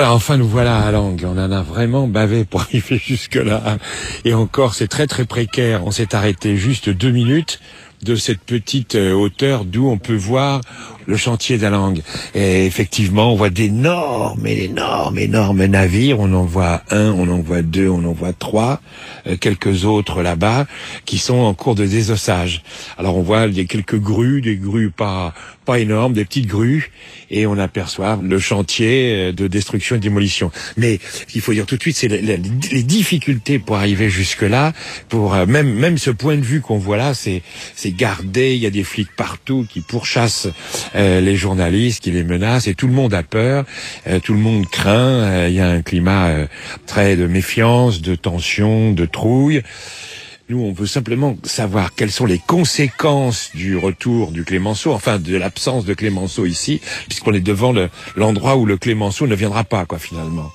Enfin, nous voilà à Langue. On en a vraiment bavé pour arriver jusque-là. Et encore, c'est très très précaire. On s'est arrêté juste 2 minutes de cette petite hauteur d'où on peut voir le chantier d'Alang. Et effectivement, on voit d'énormes navires. On en voit un, on en voit deux, on en voit trois, quelques autres là-bas qui sont en cours de désossage. Alors on voit il y a quelques grues, des grues pas énormes, des petites grues, et on aperçoit le chantier de destruction et de démolition. Mais il faut dire tout de suite, c'est les difficultés pour arriver jusque-là, pour même ce point de vue qu'on voit là, c'est gardé. Il y a des flics partout qui pourchassent les journalistes, qui les menacent, et tout le monde a peur, tout le monde craint. Il y a un climat très de méfiance, de tension, de trouille. Nous, on veut simplement savoir quelles sont les conséquences du retour du Clémenceau, enfin de l'absence de Clémenceau ici, puisqu'on est devant l'endroit où le Clémenceau ne viendra pas, finalement.